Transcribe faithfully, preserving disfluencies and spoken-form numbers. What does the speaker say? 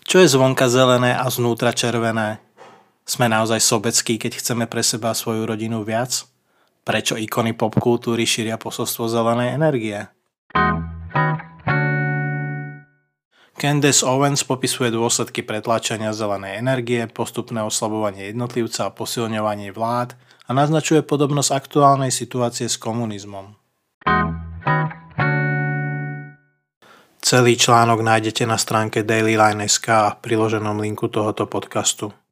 Čo je zvonka zelené a znútra červené? Sme naozaj sobeckí, keď chceme pre seba a svoju rodinu viac? Prečo ikony popkultúry šíria posolstvo zelenej energie? Candace Owens popisuje dôsledky pretláčania zelenej energie, postupné oslabovanie jednotlivca a posilňovanie vlád a naznačuje podobnosť aktuálnej situácie s komunizmom. Celý článok nájdete na stránke dailyline bodka es ká a priloženom linku tohoto podcastu.